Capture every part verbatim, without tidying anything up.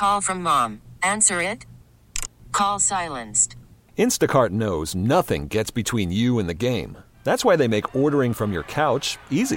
Call from mom. Answer it. Call silenced. Instacart knows nothing gets between you and the game. That's why they make ordering from your couch easy.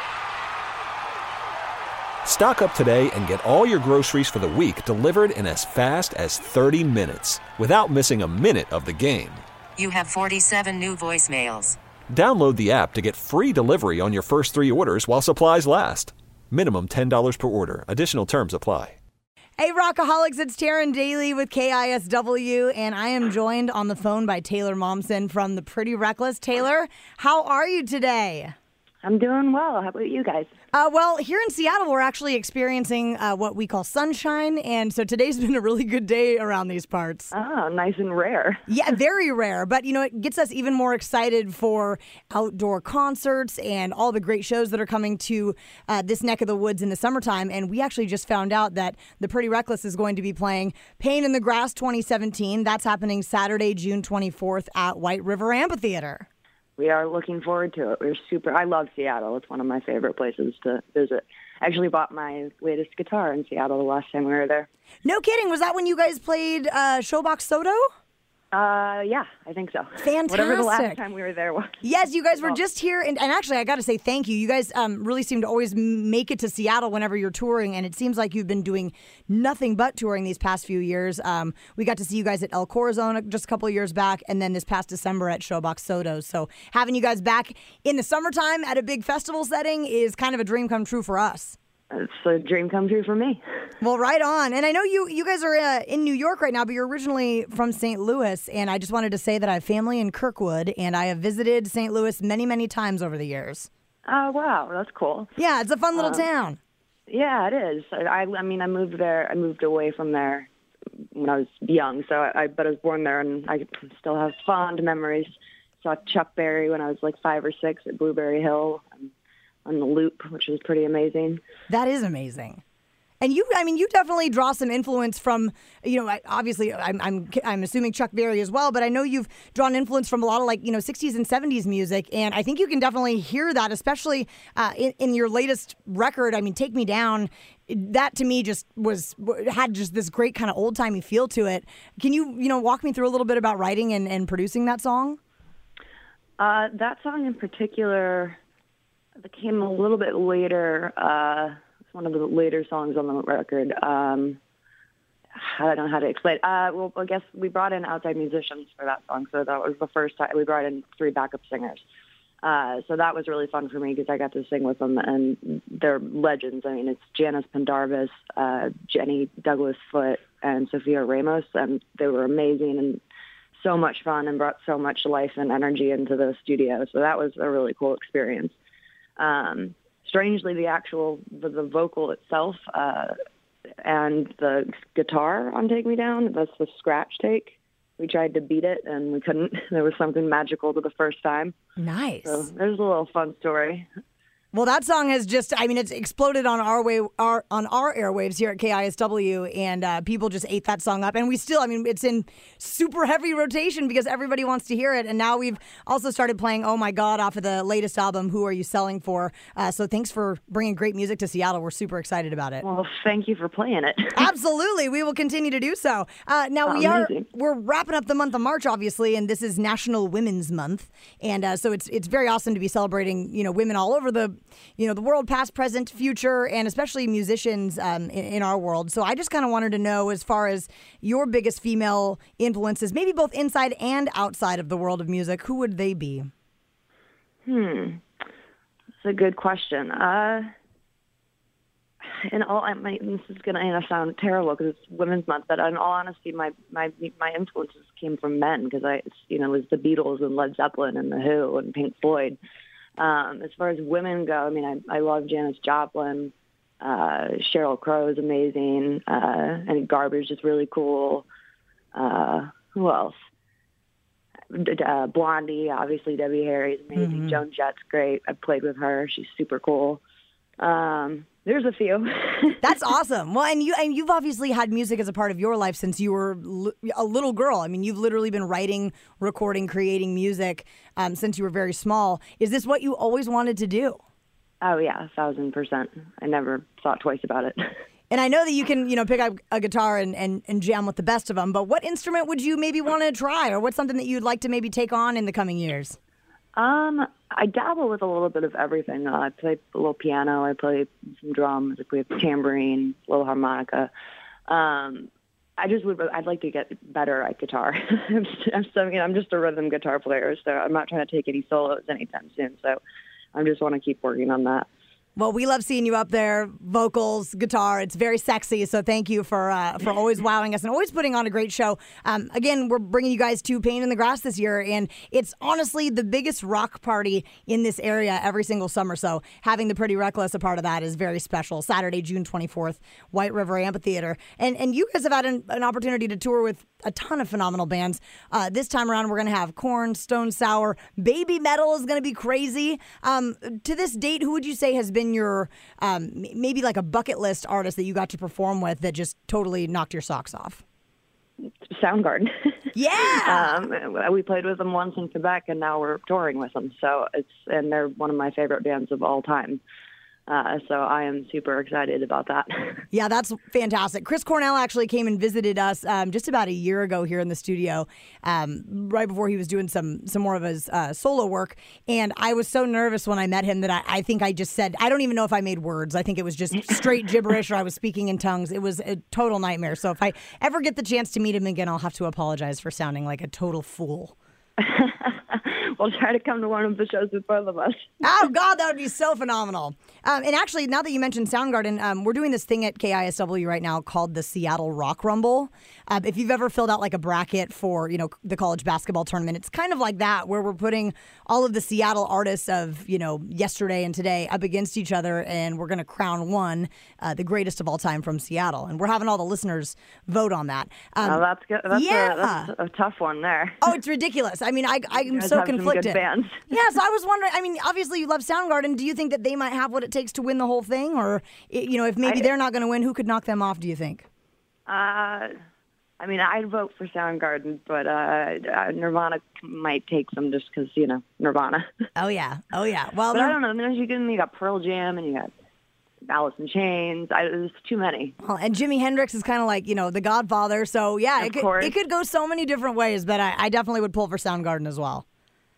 Stock up today and get all your groceries for the week delivered in as fast as thirty minutes without missing a minute of the game. You have forty-seven new voicemails. Download the app to get free delivery on your first three orders while supplies last. Minimum ten dollars per order. Additional terms apply. Hey, Rockaholics, it's Taryn Daly with K I S W, and I am joined on the phone by Taylor Momsen from The Pretty Reckless. Taylor, how are you today? I'm doing well. How about you guys? Uh, well, here in Seattle, we're actually experiencing uh, what we call sunshine, and so today's been a really good day around these parts. Oh, nice and rare. Yeah, very rare, but you know, it gets us even more excited for outdoor concerts and all the great shows that are coming to uh, this neck of the woods in the summertime, and we actually just found out that The Pretty Reckless is going to be playing Pain in the Grass twenty seventeen. That's happening Saturday, June twenty-fourth at White River Amphitheater. We are looking forward to it. We're super. I love Seattle. It's one of my favorite places to visit. I actually bought my latest guitar in Seattle the last time we were there. No kidding. Was that when you guys played uh, Showbox Soto? Uh, yeah, I think so. Fantastic. Whatever the last time we were there was. Yes, you guys were just here. And, and actually, I got to say thank you. You guys um, really seem to always make it to Seattle whenever you're touring. And it seems like you've been doing nothing but touring these past few years. Um, we got to see you guys at El Corazon just a couple of years back. And then this past December at Showbox Soto. So having you guys back in the summertime at a big festival setting is kind of a dream come true for us. It's a dream come true for me. Well, right on. And I know you you guys are uh, in New York right now, but you're originally from Saint Louis. And I just wanted to say that I have family in Kirkwood, and I have visited Saint Louis many, many times over the years. Oh, wow. That's cool. Yeah, it's a fun little um, town. Yeah, it is. I, I mean, I moved there. I moved away from there when I was young, so I, I but I was born there, and I still have fond memories. Saw Chuck Berry when I was like five or six at Blueberry Hill. And on the Loop, which was pretty amazing. That is amazing. And you, I mean, you definitely draw some influence from, you know, obviously I'm, I'm, I'm assuming Chuck Berry as well, but I know you've drawn influence from a lot of like, you know, sixties and seventies music. And I think you can definitely hear that, especially uh, in, in your latest record. I mean, Take Me Down, that to me just was, had just this great kind of old timey feel to it. Can you, you know, walk me through a little bit about writing and, and producing that song? Uh, that song in particular, that came a little bit later. Uh, it's one of the later songs on the record. Um, I don't know how to explain. Uh, well, I guess we brought in outside musicians for that song, so that was the first time we brought in three backup singers. Uh, so that was really fun for me because I got to sing with them, and they're legends. I mean, it's Janice Pendarvis, uh, Jenny Douglas Foote, and Sophia Ramos, and they were amazing and so much fun and brought so much life and energy into the studio. So that was a really cool experience. Um, strangely, the actual, the, the vocal itself uh, and the guitar on Take Me Down, that's the scratch take. We tried to beat it, and we couldn't. There was something magical to the first time. Nice. So there's a little fun story. Well, that song has just, I mean, it's exploded on our way, our on our airwaves here at K I S W, and uh, people just ate that song up. And we still, I mean, it's in super heavy rotation because everybody wants to hear it. And now we've also started playing Oh My God off of the latest album, Who Are You Selling For? Uh, so thanks for bringing great music to Seattle. We're super excited about it. Well, thank you for playing it. Absolutely. We will continue to do so. Uh, now, oh, we are, amazing. we're wrapping up the month of March, obviously, and this is National Women's Month. And uh, so it's it's very awesome to be celebrating, you know, women all over the you know, the world, past, present, future, and especially musicians um, in, in our world. So I just kind of wanted to know, as far as your biggest female influences, maybe both inside and outside of the world of music, who would they be? Hmm. That's a good question. Uh, in all, I might, this is going to sound terrible because it's Women's Month, but in all honesty, my, my, my influences came from men because I, you know, it was the Beatles and Led Zeppelin and The Who and Pink Floyd. Um, as far as women go, I mean, I, I love Janis Joplin. Uh, Sheryl Crow is amazing. Uh, and Garbage is really cool. Uh, who else? Uh, Blondie, obviously. Debbie Harry is amazing. Mm-hmm. Joan Jett's great. I've played with her. She's super cool. Um, there's a few. That's awesome. Well, and you and you've obviously had music as a part of your life since you were l- a little girl. I mean, you've literally been writing, recording, creating music um, since you were very small. Is this what you always wanted to do? Oh yeah, a thousand percent. I never thought twice about it. And I know that you can, you know, pick up a guitar and, and, and jam with the best of them, but what instrument would you maybe want to try, or what's something that you'd like to maybe take on in the coming years? Um, I dabble with a little bit of everything. Uh, I play a little piano, I play some drums, I play tambourine, a little harmonica. Um, I just would, I'd like to get better at guitar. I'm, just, I'm, so, you know, I'm just a rhythm guitar player, so I'm not trying to take any solos anytime soon, so I just want to keep working on that. Well, we love seeing you up there, vocals, guitar. It's very sexy, so thank you for uh, for always wowing us and always putting on a great show. Um, again, we're bringing you guys to Pain in the Grass this year, and it's honestly the biggest rock party in this area every single summer, so having the Pretty Reckless a part of that is very special. Saturday, June twenty-fourth, White River Amphitheater. And and you guys have had an, an opportunity to tour with a ton of phenomenal bands. Uh, this time around, we're going to have Korn, Stone Sour, Baby Metal is going to be crazy. Um, to this date, who would you say has been your um, maybe like a bucket list artist that you got to perform with that just totally knocked your socks off? Soundgarden. Yeah. um, we played with them once in Quebec, and now we're touring with them. So it's and they're one of my favorite bands of all time. Uh, so I am super excited about that. Yeah, that's fantastic. Chris Cornell actually came and visited us um, just about a year ago here in the studio, um, right before he was doing some some more of his uh, solo work. And I was so nervous when I met him that I, I think I just said, I don't even know if I made words. I think it was just straight gibberish or I was speaking in tongues. It was a total nightmare. So if I ever get the chance to meet him again, I'll have to apologize for sounding like a total fool. We'll try to come to one of the shows with both of us. Oh, God, that would be so phenomenal. Um, and actually, now that you mentioned Soundgarden, um, we're doing this thing at K I S W right now called the Seattle Rock Rumble. Um, if you've ever filled out like a bracket for, you know, the college basketball tournament, it's kind of like that, where we're putting all of the Seattle artists of, you know, yesterday and today up against each other, and we're going to crown one, uh, the greatest of all time from Seattle. And we're having all the listeners vote on that. Um, oh, that's good. That's, yeah. a, that's a tough one there. Oh, it's ridiculous. I mean, I, I'm so have conflicted. Some good bands. Yeah, so I was wondering, I mean, obviously you love Soundgarden. Do you think that they might have what it takes to win the whole thing? Or, you know, if maybe I, they're not going to win, who could knock them off, do you think? Uh, I mean, I'd vote for Soundgarden, but uh, Nirvana might take them just because, you know, Nirvana. Oh, yeah. Oh, yeah. Well, but I don't know. There's, you, can, you got Pearl Jam and you got Alice in Chains. I, there's too many. Well, and Jimi Hendrix is kind of like, you know, the Godfather. So, yeah, of it could, course. it could go so many different ways, but I, I definitely would pull for Soundgarden as well.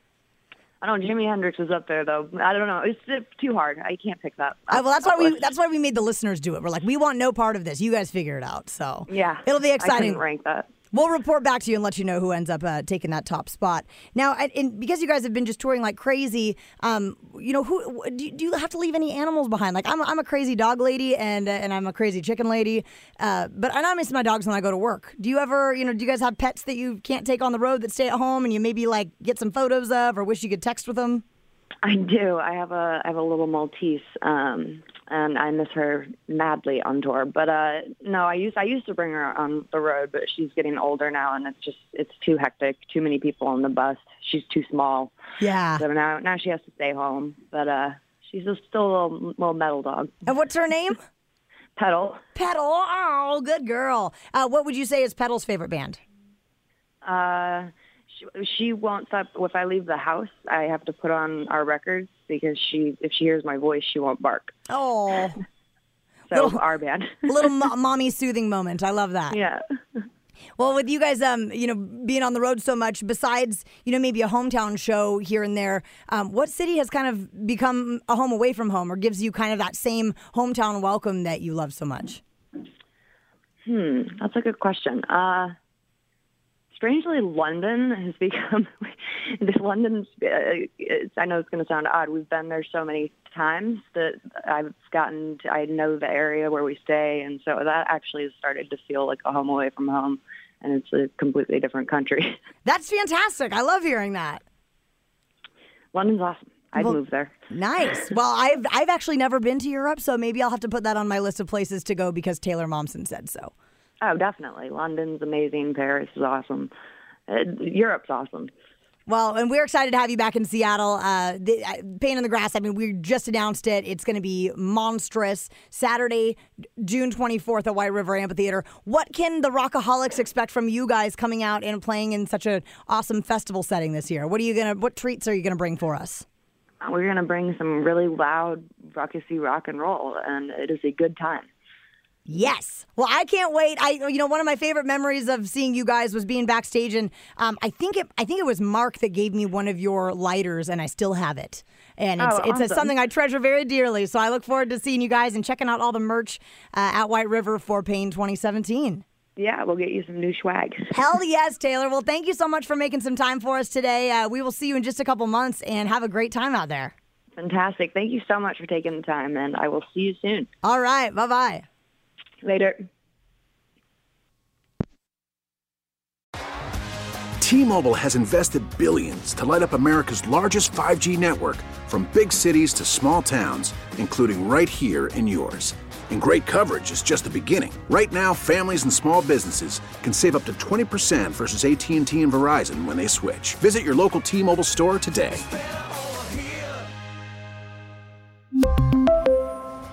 I don't know. Jimi Hendrix is up there, though. I don't know. It's, it's too hard. I can't pick that. Uh, well, that's why we that's why we made the listeners do it. We're like, we want no part of this. You guys figure it out. So yeah, it'll be exciting. I couldn't rank that. We'll report back to you and let you know who ends up uh, taking that top spot. Now, and because you guys have been just touring like crazy, um, you know, who do you, do you have to leave any animals behind? Like, I'm I'm a crazy dog lady and uh, and I'm a crazy chicken lady, uh, but I miss my dogs when I go to work. Do you ever, you know, do you guys have pets that you can't take on the road that stay at home and you maybe like get some photos of or wish you could text with them? I do. I have a I have a little Maltese, um, and I miss her madly on tour. But uh, no, I used I used to bring her on the road, but she's getting older now, and it's just it's too hectic. Too many people on the bus. She's too small. Yeah. So now now she has to stay home. But uh, she's a, still a little, little metal dog. And what's her name? Petal. Petal. Oh, good girl. Uh, what would you say is Petal's favorite band? Uh. She, she won't stop. If I leave the house, I have to put on our records because she, if she hears my voice, she won't bark. Oh, so little, our band, little mo- mommy soothing moment. I love that. Yeah. Well, with you guys, um, you know, being on the road so much, besides, you know, maybe a hometown show here and there, um, what city has kind of become a home away from home, or gives you kind of that same hometown welcome that you love so much? Hmm, that's a good question. Uh. Strangely, London has become, this London's, uh, it's, I know it's going to sound odd, we've been there so many times that I've gotten, to, I know the area where we stay, and so that actually has started to feel like a home away from home, and it's a completely different country. That's fantastic. I love hearing that. London's awesome. I'd well, move there. Nice. Well, I've I've actually never been to Europe, so maybe I'll have to put that on my list of places to go because Taylor Momsen said so. Oh, definitely. London's amazing. Paris is awesome. Uh, Europe's awesome. Well, and we're excited to have you back in Seattle. Uh, the, uh, Pain in the Grass, I mean, we just announced it. It's going to be monstrous. Saturday, June twenty-fourth at White River Amphitheater. What can the Rockaholics expect from you guys coming out and playing in such an awesome festival setting this year? What are you gonna? What treats are you going to bring for us? We're going to bring some really loud, raucous rock and roll, and it is a good time. Yes. Well, I can't wait. I, you know, one of my favorite memories of seeing you guys was being backstage, and um, I think it, I think it was Mark that gave me one of your lighters, and I still have it. And it's, Oh, it's a, awesome. something I treasure very dearly. So I look forward to seeing you guys and checking out all the merch uh, at White River for Pain twenty seventeen. Yeah, we'll get you some new swag. Hell yes, Taylor. Well, thank you so much for making some time for us today. Uh, we will see you in just a couple months, and have a great time out there. Fantastic. Thank you so much for taking the time, and I will see you soon. All right. Bye-bye. Later. T-Mobile has invested billions to light up America's largest five G network, from big cities to small towns, including right here in yours. And great coverage is just the beginning. Right now, families and small businesses can save up to twenty percent versus A T and T and Verizon when they switch. Visit your local T-Mobile store today.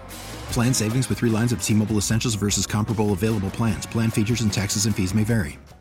Plan savings with three lines of T-Mobile Essentials versus comparable available plans. Plan features and taxes and fees may vary.